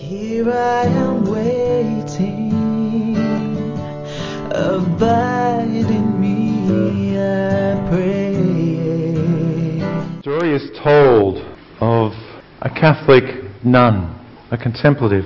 Here I am waiting, abide in me, I pray. The story is told of a Catholic nun, a contemplative,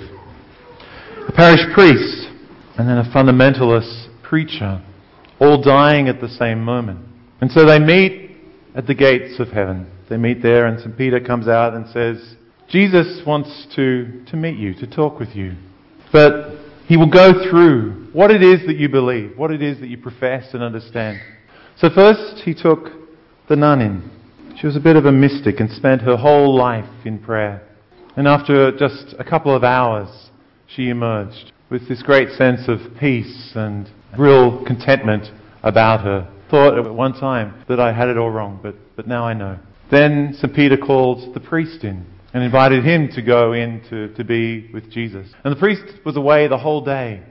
a parish priest, and then a fundamentalist preacher, all dying at the same moment. And so they meet at the gates of heaven. They meet there, and St. Peter comes out and says, Jesus wants to meet you, to talk with you. But he will go through what it is that you believe, what it is that you profess and understand. So first he took the nun in. She was a bit of a mystic and spent her whole life in prayer. And after just a couple of hours, she emerged with this great sense of peace and real contentment about her. Thought at one time that I had it all wrong, but now I know. Then St. Peter called the priest in and invited him to go in to be with Jesus. And the priest was away the whole day.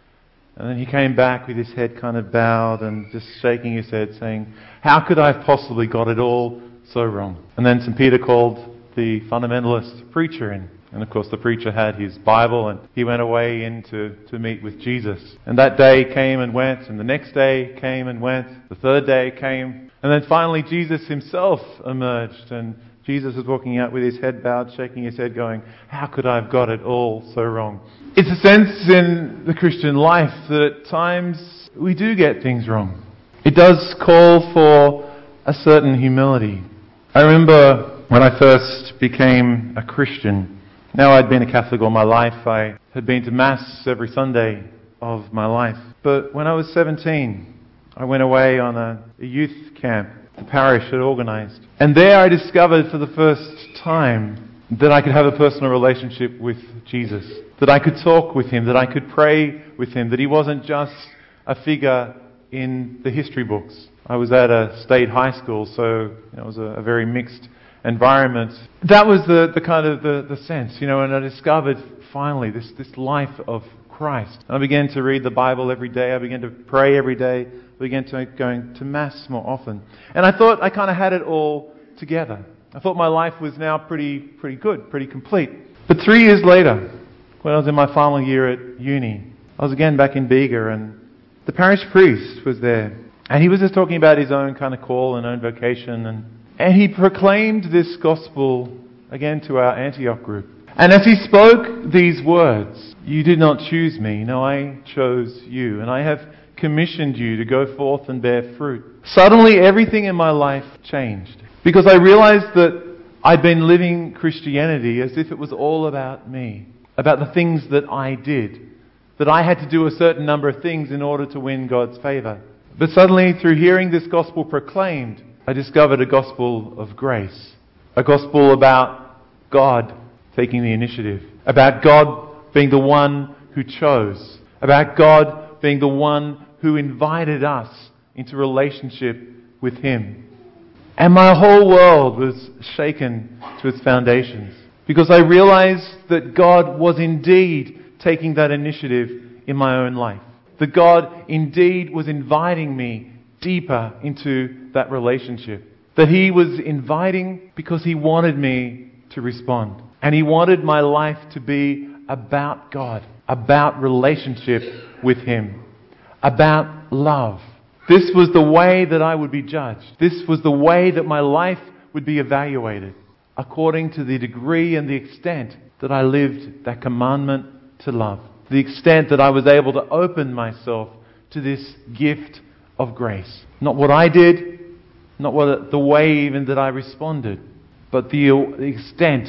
And then he came back with his head kind of bowed and just shaking his head, saying, how could I have possibly got it all so wrong? And then St. Peter called the fundamentalist preacher in. And of course the preacher had his Bible, and he went away in to meet with Jesus. And that day came and went, and the next day came and went, the third day came, and then finally Jesus himself emerged, and Jesus was walking out with his head bowed, shaking his head, going, how could I have got it all so wrong? It's a sense in the Christian life that at times we do get things wrong. It does call for a certain humility. I remember when I first became a Christian. Now I'd been a Catholic all my life. I had been to Mass every Sunday of my life. But when I was 17, I went away on a youth camp the parish had organised. And there I discovered for the first time that I could have a personal relationship with Jesus. That I could talk with him, that I could pray with him, that he wasn't just a figure in the history books. I was at a state high school, so it was a very mixed environment. That was the kind of the sense, and I discovered finally this life of Christ. I began to read the Bible every day. I began to pray every day. I began to going to Mass more often. And I thought I kind of had it all together. I thought my life was now pretty good, pretty complete. But 3 years later, when I was in my final year at uni, I was again back in Bega, and the parish priest was there. And he was just talking about his own kind of call and own vocation. And he proclaimed this gospel again to our Antioch group. And as he spoke these words, you did not choose me, no, I chose you. And I have commissioned you to go forth and bear fruit. Suddenly everything in my life changed. Because I realized that I'd been living Christianity as if it was all about me. About the things that I did. That I had to do a certain number of things in order to win God's favour. But suddenly, through hearing this gospel proclaimed, I discovered a gospel of grace. A gospel about God taking the initiative. About God being the one who chose. About God being the one who invited us into relationship with him. And my whole world was shaken to its foundations. Because I realized that God was indeed taking that initiative in my own life. That God indeed was inviting me deeper into that relationship. That he was inviting because he wanted me to respond. And he wanted my life to be about God. About relationship with him. About love. This was the way that I would be judged. This was the way that my life would be evaluated. According to the degree and the extent that I lived that commandment to love. The extent that I was able to open myself to this gift of grace. Not what I did, not the way even that I responded, but the extent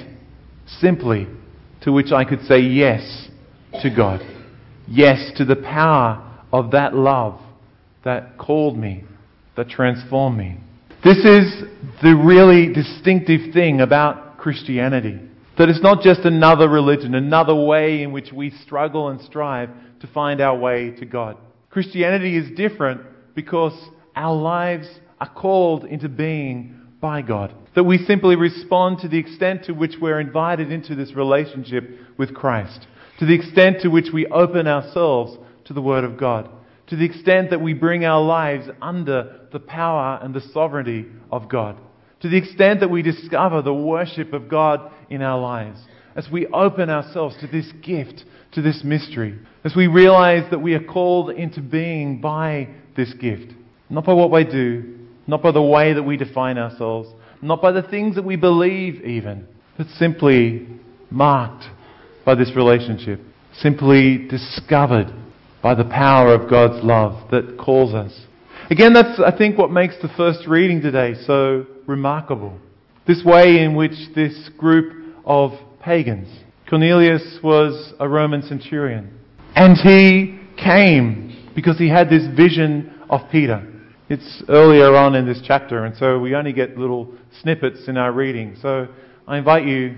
simply to which I could say yes to God. Yes to the power of that love that called me, that transformed me. This is the really distinctive thing about Christianity. That it's not just another religion, another way in which we struggle and strive to find our way to God. Christianity is different because our lives are called into being by God. That we simply respond to the extent to which we're invited into this relationship with Christ. To the extent to which we open ourselves to the Word of God. To the extent that we bring our lives under the power and the sovereignty of God. To the extent that we discover the worship of God in our lives. as we open ourselves to this gift, to this mystery, as we realize that we are called into being by this gift. Not by what we do, not by the way that we define ourselves, not by the things that we believe even, but simply marked by this relationship, simply discovered by the power of God's love that calls us. Again, that's, I think, what makes the first reading today so remarkable. This way in which this group of pagans, Cornelius was a Roman centurion, and he came because he had this vision of Peter. It's earlier on in this chapter, and so we only get little snippets in our reading. So I invite you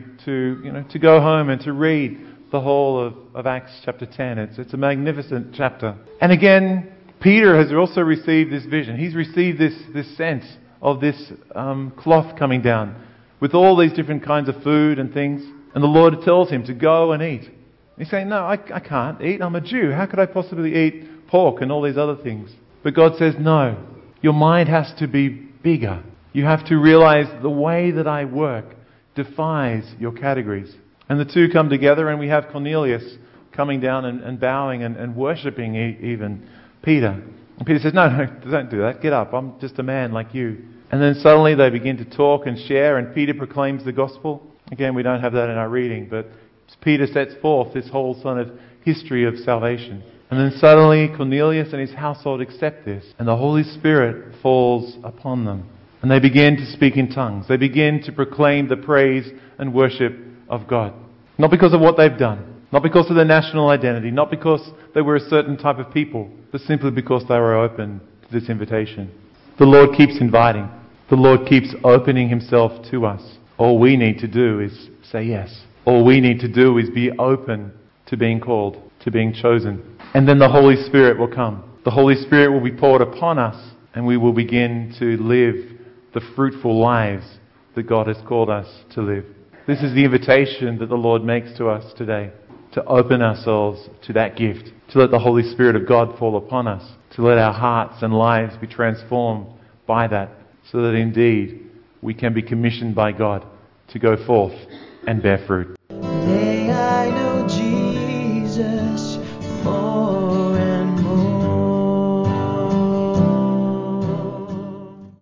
to go home and to read the whole of Acts chapter 10. It's a magnificent chapter. And again, Peter has also received this vision. He's received this sense of this cloth coming down with all these different kinds of food and things. And the Lord tells him to go and eat. He's saying, no, I can't eat. I'm a Jew. How could I possibly eat pork and all these other things? But God says, no, your mind has to be bigger. You have to realize the way that I work defies your categories. And the two come together, and we have Cornelius coming down and bowing and worshipping even Peter. And Peter says, no, don't do that. Get up. I'm just a man like you. And then suddenly they begin to talk and share, and Peter proclaims the gospel. Again, we don't have that in our reading, but Peter sets forth this whole sort of history of salvation. And then suddenly Cornelius and his household accept this, and the Holy Spirit falls upon them. And they begin to speak in tongues. They begin to proclaim the praise and worship of God. Not because of what they've done, not because of their national identity, not because they were a certain type of people, but simply because they were open to this invitation. The Lord keeps inviting. The Lord keeps opening Himself to us. All we need to do is say yes. All we need to do is be open to being called, to being chosen. And then the Holy Spirit will come. The Holy Spirit will be poured upon us, and we will begin to live the fruitful lives that God has called us to live. This is the invitation that the Lord makes to us today, to open ourselves to that gift, to let the Holy Spirit of God fall upon us, to let our hearts and lives be transformed by that, so that indeed we can be commissioned by God to go forth and bear fruit. May I know Jesus more.